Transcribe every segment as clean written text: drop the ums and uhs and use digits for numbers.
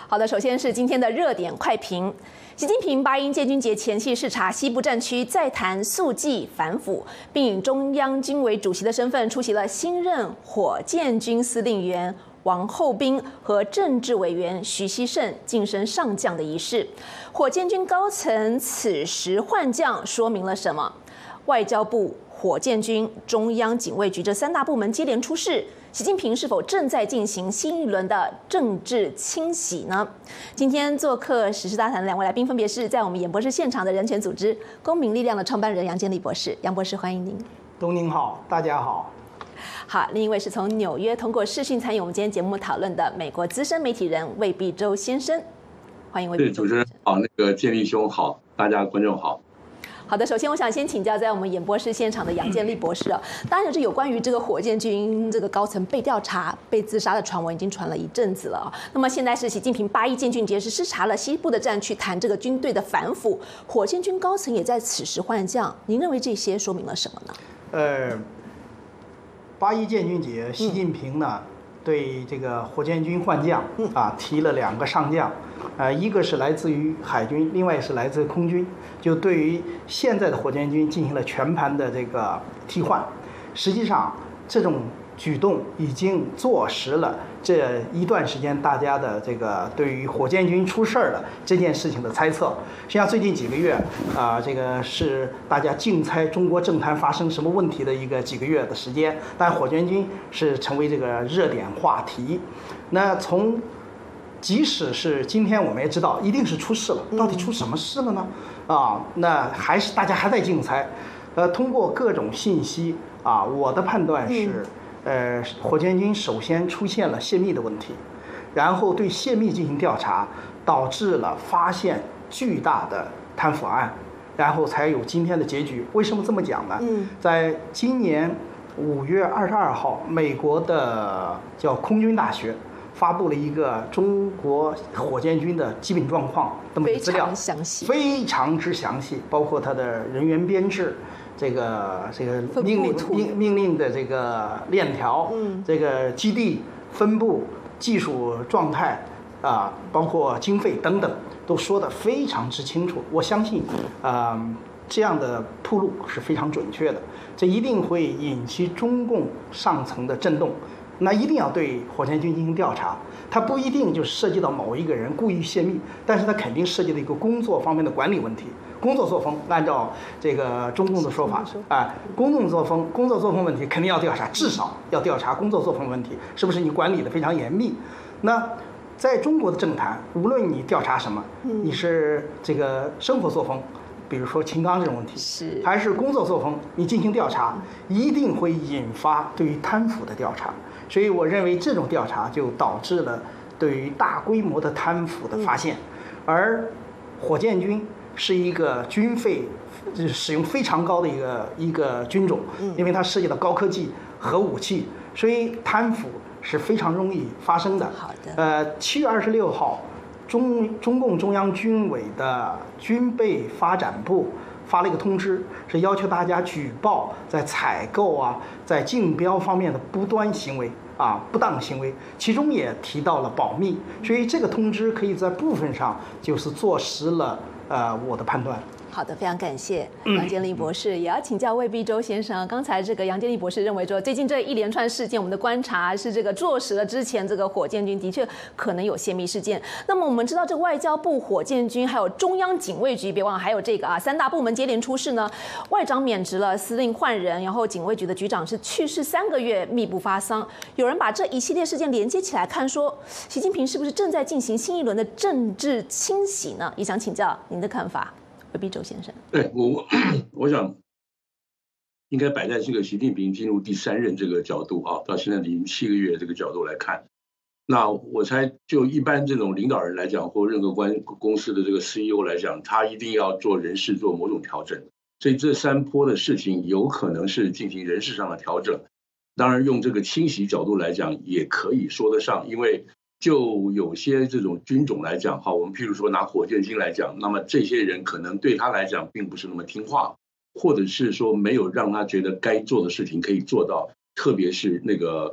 好的，首先是今天的热点快评。习近平8英建军节前夕视察西部战区，再谈肃纪反腐，并以中央军委主席的身份出席了新任火箭军司令员王厚斌和政治委员徐锡胜晋升上将的仪式。火箭军高层此时换将，说明了什么？外交部、火箭军、中央警卫局这3大部门接连出事。习近平是否正在进行新一轮的政治清洗呢？今天做客时事大谈的2位来宾，分别是在我们演播室现场的人权组织公民力量的创办人杨建立博士。杨博士，欢迎您。 东宁好，大家好。 好，另一位是从纽约通过视讯参与我们今天节目讨论的美国资深媒体人魏必洲先生。欢迎魏必洲先生。 主持人好，建立兄好，大家观众好。 好的，首先我想先请教在我们演播室现场的杨建立博士啊，当然是有关于这个火箭军这个高层被调查、被自杀的传闻已经传了一阵子了啊。那么现在是习近平8一建军节是视察了西部的战区，谈这个军队的反腐，火箭军高层也在此时换将，您认为这些说明了什么呢 ？8一建军节，习近平呢对这个火箭军换将提了2个上将，一个是来自于海军，另外是来自空军，就对于现在的火箭军进行了全盘的这个替换。实际上，这种举动已经坐实了这一段时间大家的这个对于火箭军出事儿的这件事情的猜测。实际上，最近几个月这个是大家竞猜中国政坛发生什么问题的几个月的时间，但火箭军是成为这个热点话题。那即使是今天我们也知道一定是出事了，到底出什么事了呢？那还是大家还在竞猜。通过各种信息我的判断是，火箭军首先出现了泄密的问题，然后对泄密进行调查，导致了发现巨大的贪腐案，然后才有今天的结局。为什么这么讲呢？在今年5月22号，美国的叫空军大学发布了一个中国火箭军的基本状况这么一个资料，非常之详细，包括它的人员编制。这个命令的这个链条，这个基地分布、技术状态包括经费等等，都说得非常之清楚。我相信，这样的铺路是非常准确的，这一定会引起中共上层的震动。那一定要对火箭军进行调查，它不一定就是涉及到某一个人故意泄密，但是它肯定涉及到一个工作方面的管理问题。工作作风，按照这个中共的说法，工作作风问题肯定要调查，至少要调查工作作风问题，是不是你管理的非常严密？那在中国的政坛，无论你调查什么，你是这个生活作风，比如说秦刚这种问题，还是工作作风，你进行调查，一定会引发对于贪腐的调查。所以我认为这种调查就导致了对于大规模的贪腐的发现，而火箭军是一个军费使用非常高的一个军种，因为它涉及到高科技、核武器，所以贪腐是非常容易发生的。 好的。 7月26号，中共中央军委的军备发展部发了一个通知，是要求大家举报在采购在竞标方面的不当行为，其中也提到了保密，所以这个通知可以在部分上就是坐实了我的判断。 好的，非常感谢杨建立博士，也要请教魏必洲先生。刚才这个杨建立博士认为说，最近这一连串事件，我们的观察是这个坐实了之前这个火箭军的确可能有泄密事件。那么我们知道，这个外交部、火箭军还有中央警卫局，别忘了还有这个3大部门接连出事呢。外长免职了，司令换人，然后警卫局的局长是去世3个月，密不发丧。有人把这一系列事件连接起来看，说习近平是不是正在进行新一轮的政治清洗呢？也想请教您的看法。魏必洲先生， 对我想应该摆在这个习近平进入第3任这个角度到现在已经7个月这个角度来看，那我猜就一般这种领导人来讲，或任何公司的这个 CEO 来讲，他一定要做人事做某种调整，所以这3波的事情有可能是进行人事上的调整。当然用这个清洗角度来讲也可以说得上，因为就有些这种军种来讲我们譬如说拿火箭军来讲，那么这些人可能对他来讲并不是那么听话，或者是说没有让他觉得该做的事情可以做到，特别是那个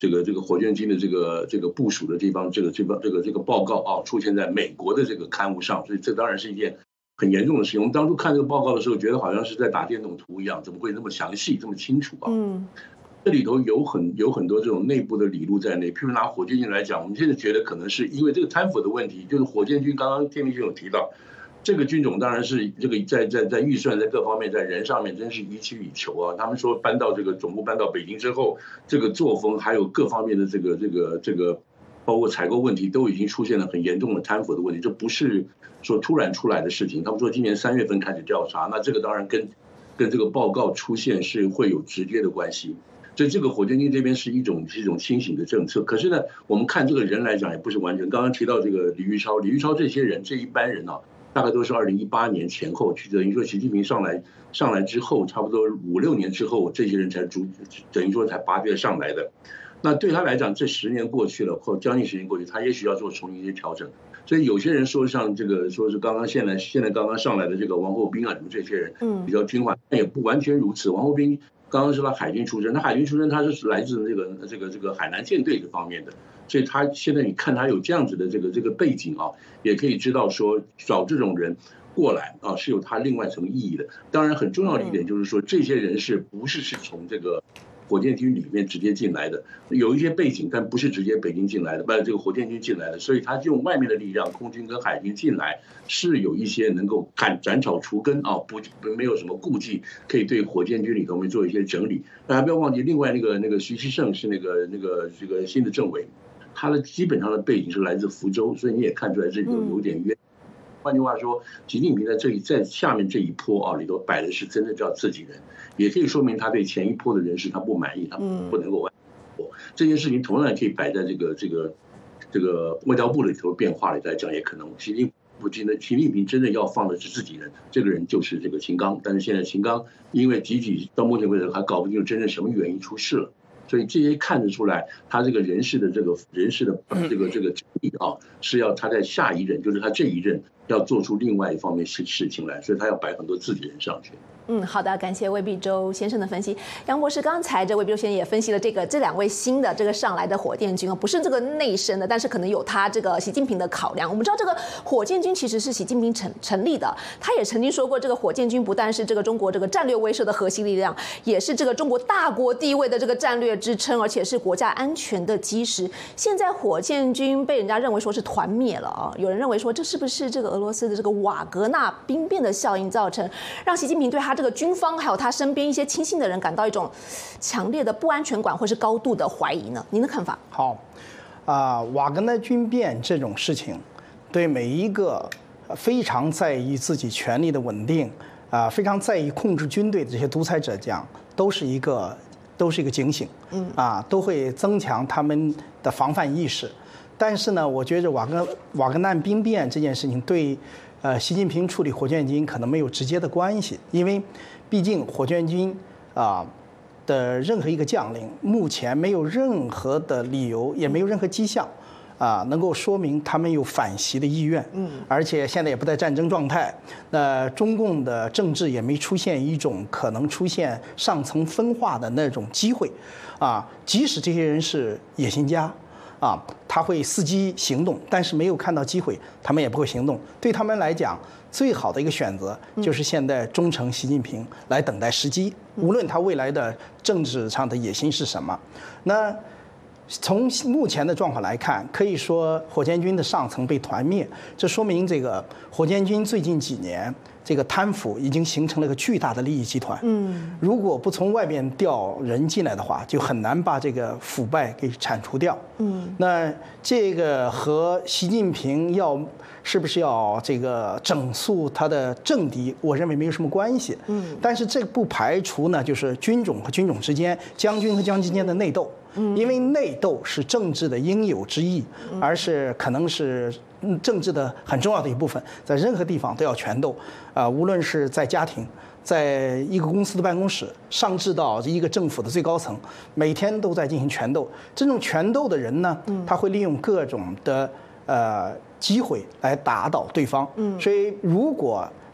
这个火箭军的这个部署的地方，这个报告啊，出现在美国的这个刊物上，所以这当然是一件很严重的事情。我们当初看这个报告的时候，觉得好像是在打电动图一样，怎么会那么详细、这么清楚啊？这里头有很多这种内部的理路在内。譬如拿火箭军来讲，我们现在觉得可能是因为这个贪腐的问题，就是火箭军刚刚天明兄有提到。这个军种当然是这个在预算在各方面在人上面真是予取予求啊！他们说搬到这个总部搬到北京之后，这个作风还有各方面的这个，包括采购问题都已经出现了很严重的贪腐的问题，这不是说突然出来的事情。他们说今年3月份开始调查，那这个当然跟这个报告出现是会有直接的关系。所以这个火箭军这边是一种清醒的政策。可是呢，我们看这个人来讲也不是完全。刚刚提到这个李玉超这些人这一班人啊。大概都是2018年前后，等于说习近平上来之后，差不多5、6年之后，这些人才等于说才拔擢上来的。那对他来讲，这10年过去了，或将近10年过去，他也许要做重新一些调整。所以有些人说像这个，说是现在刚刚上来的这个王厚斌啊，什么这些人，比较听话，但也不完全如此。王厚斌刚刚是他海军出身，他是来自这个海南舰队这方面的。所以他现在你看他有这样子的这个背景啊，也可以知道说找这种人过来啊是有他另外一层意义的。当然很重要的一点就是说，这些人不是从这个火箭军里面直接进来的，有一些背景，但不是直接北京进来的，这个火箭军进来的，所以他用外面的力量，空军跟海军进来，是有一些能够斩草除根啊，没有什么顾忌，可以对火箭军里头面做一些整理。大家不要忘记，另外那个徐其胜是这个新的政委。他的基本上的背景是来自福州，所以你也看出来这有点冤。换句话说，习近平在下面这一波啊里头摆的是真的叫自己人，也可以说明他对前一波的人事他不满意，他不能够完成。这件事情同样也可以摆在这个外交部里头变化里来讲，也可能习近平真的要放的是自己人，这个人就是这个秦刚。但是现在秦刚因为到目前为止还搞不清楚真正什么原因出事了。所以这些看得出来，他这个人事的整理啊，是要他在下一任，就是他这一任要做出另外一方面事情来，所以他要摆很多自己人上去。 好的，感谢魏必洲先生的分析。杨博士，刚才魏必洲先生也分析了这两位新的上来的火箭军不是这个内生的，但是可能有他这个习近平的考量。我们知道这个火箭军其实是习近平成立的，他也曾经说过，这个火箭军不但是这个中国这个战略威慑的核心力量，也是这个中国大国地位的这个战略支撑，而且是国家安全的基石。现在火箭军被人家认为说是团灭了啊，有人认为说这是不是这个俄罗斯的这个瓦格纳兵变的效应造成，让习近平对他这个军方还有他身边一些亲信的人感到一种强烈的不安全感或是高度的怀疑呢？您的看法？ 好，瓦格纳军变这种事情，对每一个非常在意自己权力的稳定非常在意控制军队的这些独裁者讲，都是一个警醒，都会增强他们的防范意识。但是呢，我觉得瓦格纳兵变这件事情对习近平处理火箭军可能没有直接的关系，因为毕竟火箭军的任何一个将领目前没有任何的理由，也没有任何迹象能够说明他们有反袭的意愿，而且现在也不在战争状态。那中共的政治也没出现一种可能出现上层分化的那种机会，即使这些人是野心家，他会伺机行动，但是没有看到机会，他们也不会行动。对他们来讲，最好的一个选择就是现在忠诚习近平，来等待时机，无论他未来的政治上的野心是什么。那从目前的状况来看，可以说火箭军的上层被团灭，这说明这个火箭军最近几年这个贪腐已经形成了一个巨大的利益集团。如果不从外边调人进来的话，就很难把这个腐败给铲除掉。那这个和习近平是不是要这个整肃他的政敌，我认为没有什么关系。但是这不排除呢，就是军种和军种之间、将军和将军之间的内斗。因为内斗是政治的应有之义，而是可能是政治的很重要的一部分，在任何地方都要权斗，无论是在家庭，在一个公司的办公室，上至到一个政府的最高层，每天都在进行权斗。这种权斗的人呢，他会利用各种的机会来打倒对方。所以如果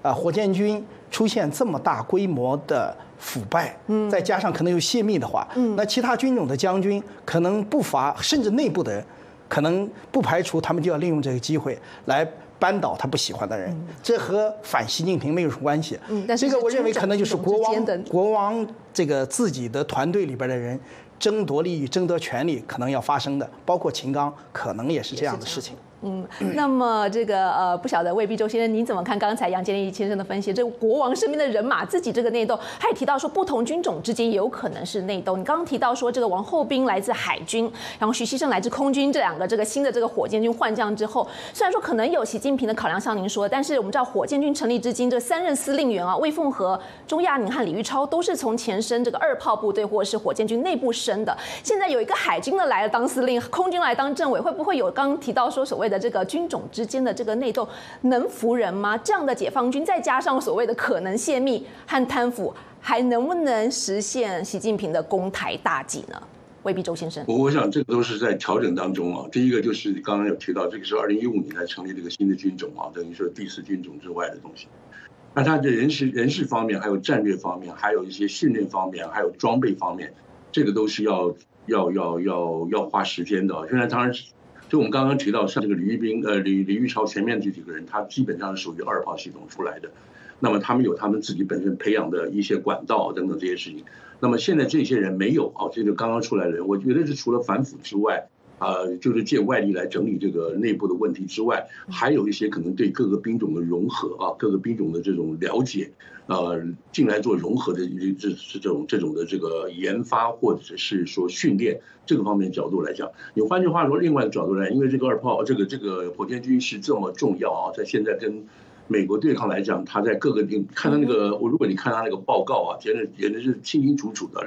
火箭军出现这么大规模的腐败，再加上可能有泄密的话，那其他军种的将军可能不乏，甚至内部的人，可能不排除他们就要利用这个机会来扳倒他不喜欢的人，这和反习近平没有什么关系。 但是这个我认为可能就是国王这个自己的团队里边的人争夺利益、争夺权力可能要发生的，包括秦刚可能也是这样的事情。 那么这个不晓得魏必洲先生您怎么看刚才杨建立先生的分析？这国王身边的人马自己这个内斗，他也提到说不同军种之间也有可能是内斗。你刚刚提到说这个王厚斌来自海军，然后徐锡胜来自空军，这两个这个新的这个火箭军换将之后，虽然说可能有习近平的考量，像您说，但是我们知道火箭军成立至今，这3任司令员啊，魏凤和、钟亚宁和李玉超都是从前身这个2炮部队或者是火箭军内部升的。现在有一个海军的来了当司令，空军来当政委，会不会有刚刚提到说所谓的这个军种之间的这个内斗能服人吗？这样的解放军再加上所谓的可能泄密和贪腐，还能不能实现习近平的攻台大计呢？魏必洲先生， 我想这个都是在调整当中啊。第一个就是刚刚有提到，这个是2015年才成立这个新的军种啊，等于说第4军种之外的东西。那它的人事方面，还有战略方面，还有一些训练方面，还有装备方面，这个都是要花时间的。现在当然是。就我们刚刚提到，像这个李玉超前面这几个人，他基本上是属于2炮系统出来的，那么他们有他们自己本身培养的一些管道等等这些事情。那么现在这些人没有啊，这个刚刚出来的人，我觉得是除了反腐之外，就是借外力来整理这个内部的问题之外，还有一些可能对各个兵种的融合啊，各个兵种的这种了解，进来做融合的这种的这个研发或者是说训练这个方面角度来讲，你换句话说，另外的角度来，因为这个2炮这个火箭军是这么重要啊，在现在跟美国对抗来讲，他在各个地看他那个，如果你看他那个报告啊，简直是清清楚楚的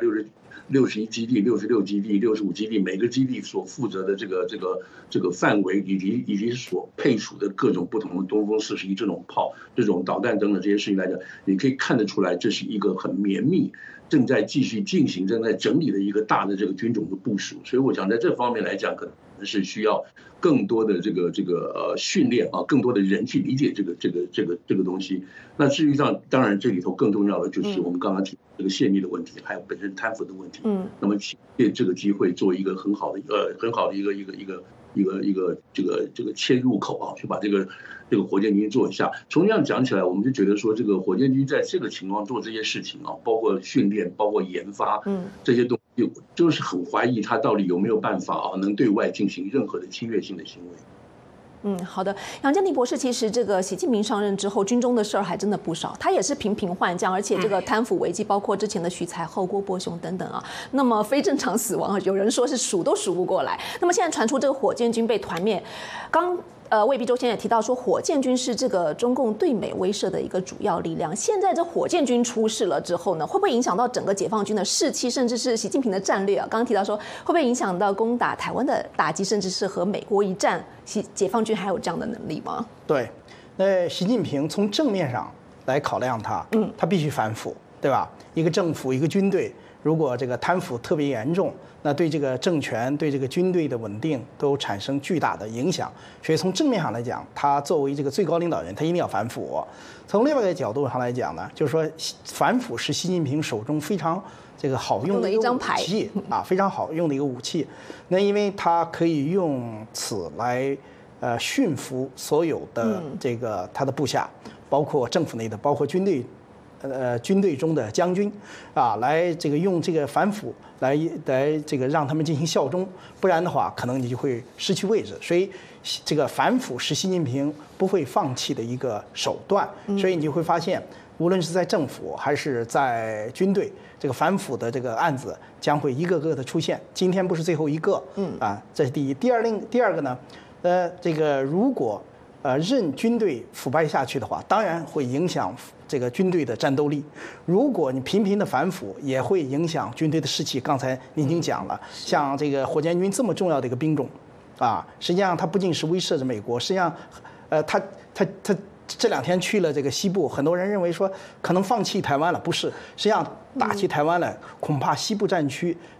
，61基地、66基地、65基地，每个基地所负责的这个范围，以及所配属的各种不同的东风41这种炮、这种导弹等等这些事情来讲，你可以看得出来，这是一个很绵密、正在继续进行、正在整理的一个大的这个军种的部署。所以我想在这方面来讲，可能是需要更多的这个训练啊，更多的人去理解这个东西。那至于上，当然这里头更重要的就是我们刚刚提这个泄密的问题，还有本身贪腐的问题。那么借这个机会做一个很好的一个这个切入口啊，去把这个火箭军做一下。从这样讲起来，我们就觉得说，这个火箭军在这个情况做这些事情啊，包括训练、包括研发，这些东西，就是很怀疑他到底有没有办法啊，能对外进行任何的侵略性的行为。 好的，杨建立博士，其实这个习近平上任之后，军中的事儿还真的不少，他也是频频换将，而且这个贪腐危机，包括之前的徐才厚、郭伯雄等等啊，那么非正常死亡，有人说是数都数不过来。那么现在传出这个火箭军被团灭，魏必洲先生也提到说，火箭军是这个中共对美威慑的一个主要力量。现在这火箭军出事了之后呢，会不会影响到整个解放军的士气，甚至是习近平的战略啊？刚刚提到说，会不会影响到攻打台湾的打击，甚至是和美国一战？解放军还有这样的能力吗？ 对，那习近平从正面上来考量他必须反腐，对吧？一个政府，一个军队，如果这个贪腐特别严重，那对这个政权、对这个军队的稳定都产生巨大的影响。所以从正面上来讲，他作为这个最高领导人，他一定要反腐。从另外一个角度上来讲呢，就是说反腐是习近平手中非常这个好用的一个武器啊，非常好用的一个武器。那因为他可以用此来驯服所有的这个他的部下，包括政府内的，包括军队中的将军啊，来这个用这个反腐来这个让他们进行效忠，不然的话，可能你就会失去位置。所以，这个反腐是习近平不会放弃的一个手段。所以你就会发现，无论是在政府还是在军队，这个反腐的这个案子将会一个个的出现。今天不是最后一个，这是第一。第二个呢，这个如果任军队腐败下去的话，当然会影响这个军队的战斗力。如果你频频的反腐，也会影响军队的士气。刚才您已经讲了，像这个火箭军这么重要的一个兵种，实际上它不仅是威慑着美国，实际上，它这2天去了这个西部，很多人认为说可能放弃台湾了，不是，实际上打起台湾来，恐怕西部战区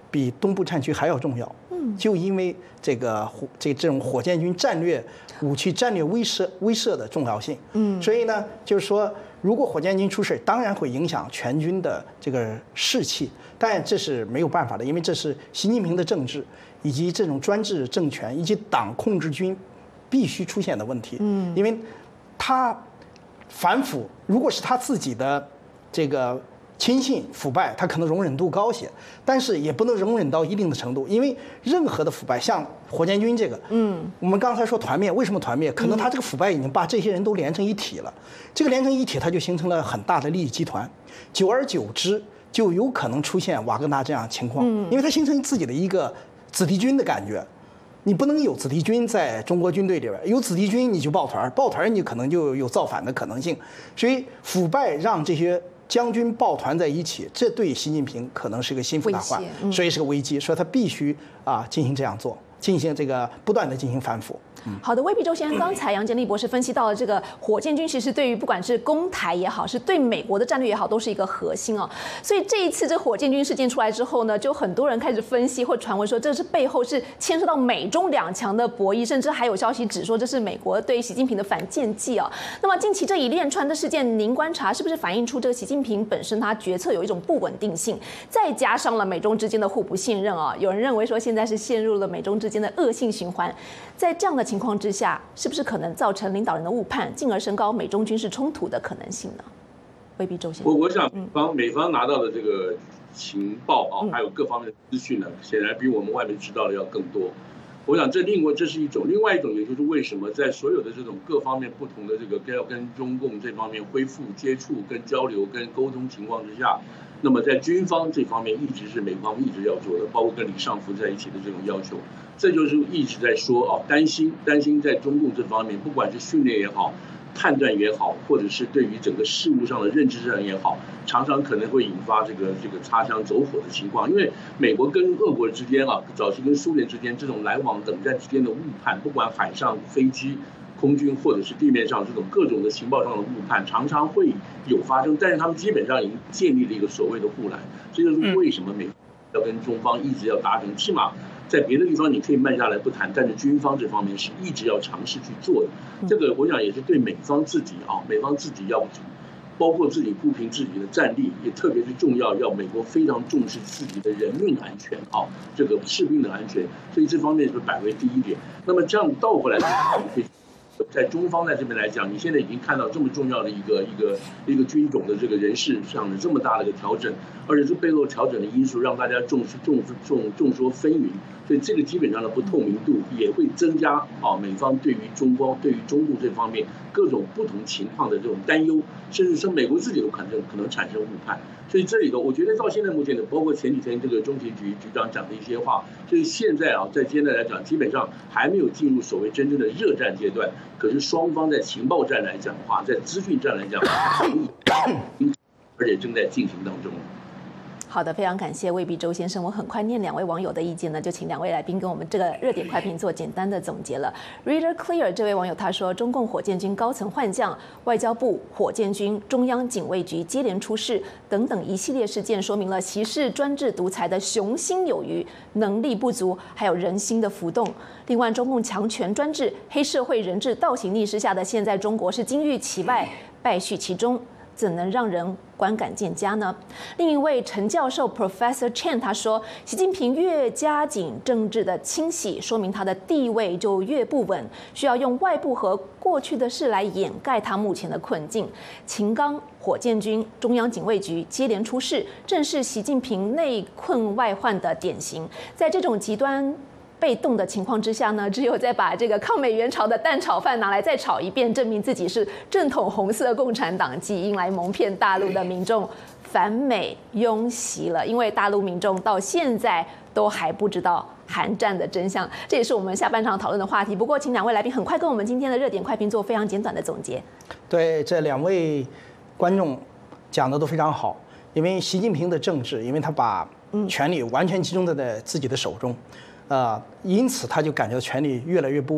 比东部战区还要重要。就因为这种火箭军战略武器战略威慑的重要性。所以呢，就是说，如果火箭军出事，当然会影响全军的这个士气，但这是没有办法的，因为这是习近平的政治以及这种专制政权以及党控制军必须出现的问题。因为他反腐，如果是他自己的这个亲信腐败，他可能容忍度高些，但是也不能容忍到一定的程度，因为任何的腐败，像火箭军这个，我们刚才说团灭，为什么团灭？可能他这个腐败已经把这些人都连成一体了，这个连成一体，它就形成了很大的利益集团，久而久之，就有可能出现瓦格纳这样的情况，因为它形成自己的一个子弟军的感觉。你不能有子弟军在中国军队里边，有子弟军你就抱团你可能就有造反的可能性，所以腐败让这些将军抱团在一起，这对习近平可能是个心腹大患，所以是个危机，所以他必须进行这样做，进行这个不断的进行反腐。 好的，魏必周先生，刚才杨建立博士分析到了这个火箭军，其实对于不管是攻台也好，是对美国的战略也好，都是一个核心哦。所以这一次这火箭军事件出来之后呢，就很多人开始分析或传闻说，这是背后是牵涉到美中两强的博弈，甚至还有消息指说这是美国对习近平的反间计哦。那么近期这一连串的事件，您观察是不是反映出这个习近平本身他决策有一种不稳定性，再加上了美中之间的互不信任啊？有人认为说现在是陷入了美中之间的恶性循环，在这样的情况之下，是不是可能造成领导人的误判，进而升高美中军事冲突的可能性呢？未必周先生， 我想美方拿到的这个情报还有各方面的资讯呢，显然比我们外面知道的要更多。我想这是另外一种，也就是为什么在所有的这种各方面不同的这个要跟中共这方面恢复接触、跟交流、跟沟通情况之下，那么在军方这方面一直是美方一直要做的，包括跟李尚福在一起的这种要求，这就是一直在说担心在中共这方面，不管是训练也好、判断也好，或者是对于整个事务上的认知上也好，常常可能会引发这个擦枪走火的情况。因为美国跟俄国之间早期跟苏联之间这种来往冷战之间的误判，不管海上飞机、空军或者是地面上这种各种的情报上的误判，常常会有发生。但是他们基本上已经建立了一个所谓的护栏，这就是为什么美国要跟中方一直要达成，起码在别的地方你可以慢下来不谈，但是军方这方面是一直要尝试去做的。这个我想也是对美方自己要包括自己铺平自己的战力，也特别是重要，要美国非常重视自己的人命安全这个士兵的安全，所以这方面是摆为第一点。那么这样倒过来，在中方在这边来讲，你现在已经看到这么重要的一个军种的这个人事上的这么大的一个调整，而且这背后调整的因素让大家众说纷纭，所以这个基本上的不透明度也会增加美方对于中共这方面各种不同情况的这种担忧，甚至是美国自己都可能产生误判。所以这里头，我觉得到现在目前的，包括前几天这个中情局局长讲的一些话，所以现在在现在来讲，基本上还没有进入所谓真正的热战阶段。可是双方在情报战来讲的话，在资讯战来讲，而且正在进行当中。 好的，非常感谢魏必周先生。我很快念两位网友的意见呢，就请两位来宾跟我们这个热点快评做简单的总结了。Reader Clear 这位网友他说，中共火箭军高层换将、外交部、火箭军、中央警卫局接连出事等等一系列事件，说明了习氏专制独裁的雄心有余、能力不足，还有人心的浮动。另外，中共强权专制、黑社会人治倒行逆施下的现在中国是金玉其外，败絮其中，怎能让人观感渐佳呢？另一位陈教授 Professor Chen 他说，习近平越加紧政治的清洗，说明他的地位就越不稳，需要用外部和过去的事来掩盖他目前的困境。秦刚、火箭军、中央警卫局接连出事，正是习近平内困外患的典型。在这种极端被动的情况之下呢，只有再把这个抗美援朝的蛋炒饭拿来再炒一遍，证明自己是正统红色共产党基因，来蒙骗大陆的民众反美拥袭了。因为大陆民众到现在都还不知道韩战的真相，这也是我们下半场讨论的话题。不过，请两位来宾很快跟我们今天的热点快评做非常简短的总结。 对，这两位观众讲的都非常好，因为习近平的政治，因为他把权力完全集中在自己的手中。因此他就感觉权力越来越不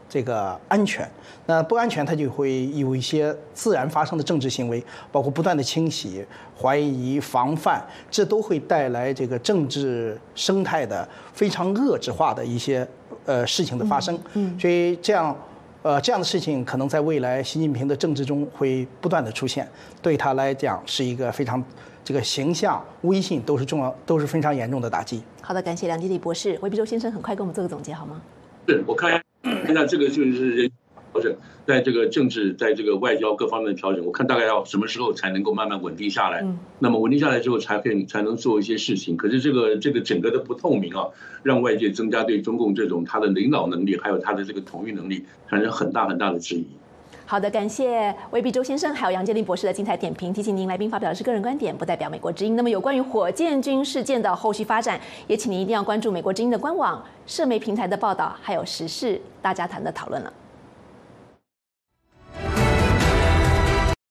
这个安全。那不安全，它就会有一些自然发生的政治行为，包括不断的清洗、怀疑、防范，这都会带来这个政治生态的非常恶质化的一些事情的发生。所以这样的事情可能在未来习近平的政治中会不断的出现，对他来讲是一个非常这个形象、威信都是非常严重的打击。 好的，感谢梁基立博士。魏必洲先生，很快给我们做个总结好吗？ 是，我看现在这个就是人调整，在这个政治、在这个外交各方面的调整，我看大概要什么时候才能够慢慢稳定下来？那么稳定下来之后，才能做一些事情。可是这个整个的不透明啊，让外界增加对中共这种他的领导能力，还有他的这个统御能力，产生很大的质疑。 好的，感谢魏必洲先生还有杨建立博士的精彩点评。提醒您，来宾发表的是个人观点，不代表美国之音。那么有关于火箭军事件的后续发展，也请您一定要关注美国之音的官网、社媒平台的报道，还有时事大家谈的讨论了。